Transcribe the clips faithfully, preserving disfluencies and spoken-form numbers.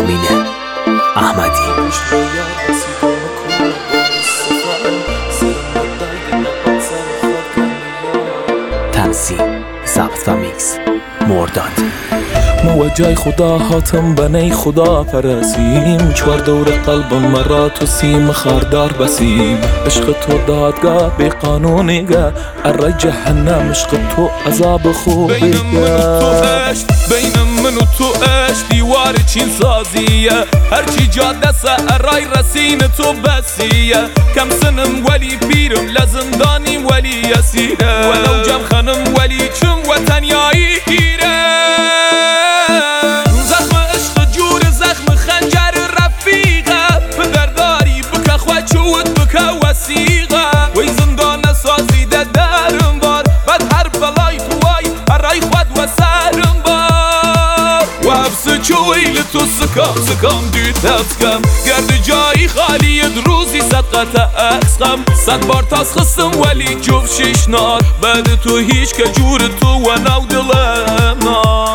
رامین احمدی. تنظیم، ضبط و میکس مرداد. موجه خدا هاتم بنی خدا پرسیم، چوار دور قلبم مرا تو سیم خاردار بسیم. عشق تو دادگاه بی قانونیگه، اره جهنم عشق تو عذاب خوبیگه. بین من و تو عشق، بین من و تو عشق دیوار چین سازیه. هرچی جاده سرای رسین تو بسیه. کم سنم ولی پیرم لزندانیم ولی اسیره. ولو جم خانم ولی چم وطنیایی گیره. وی زندان سازیده درم بار، بعد هر بلای توای هرای خود و سرم بار. و حبس چویل تو سکام سکام دوی تفکم، گرد جایی خالی روزی صدقت اکسخم. صد بار تاس خستم ولی جوف شش نار، بعد تو هیچ که جور تو و نو دلم نار.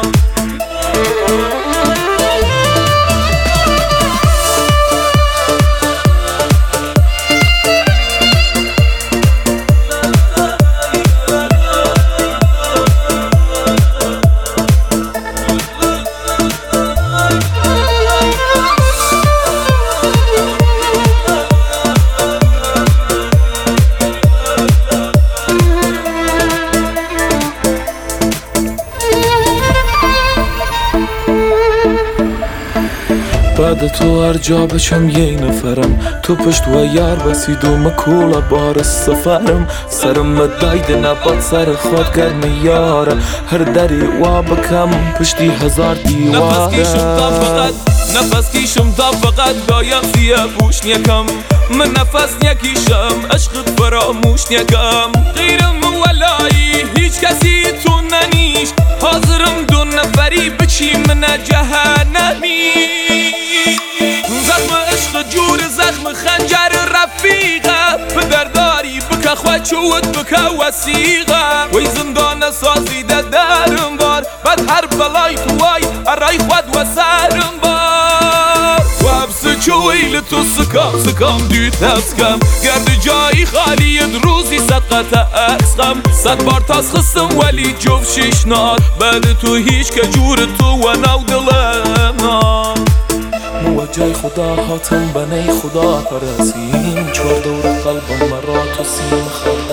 بعد تو هر جا بشم یه نفرم، تو پشت و یار بسید و مکولا بار سفرم. سرم دایده نباد سر خود گرم یاره، هر دری و بکم پشتی هزار دیواره. نفس کیشم تا فقط نفس کیشم تا فقط دایم زیه بوش نیکم. من نفس نیکیشم عشقت فراموش نیکم. غیرم ولایی هیچ کسی تو ننیش، حاضرم دو نفری بچی من جهنمی. زخم عشق جور زخم خنجر رفیقه، پدرداری بکه خواه چود بکه وسیقه. وی زندان سازیده درم بار، بعد هر بلای توای ارای خود و سرم بار. و حبس چویل تو سکام سکام دوی تفکم، گرد جایی خالی روزی صدقت اکسخم. صد بار تاس خستم ولی جوف شش نار، بعد تو هیچ که جور تو و نو دلم نار. موجه خدا هاتم بنی خدا پرسیم، چوار دور قلبم مرا تو سیم خاردار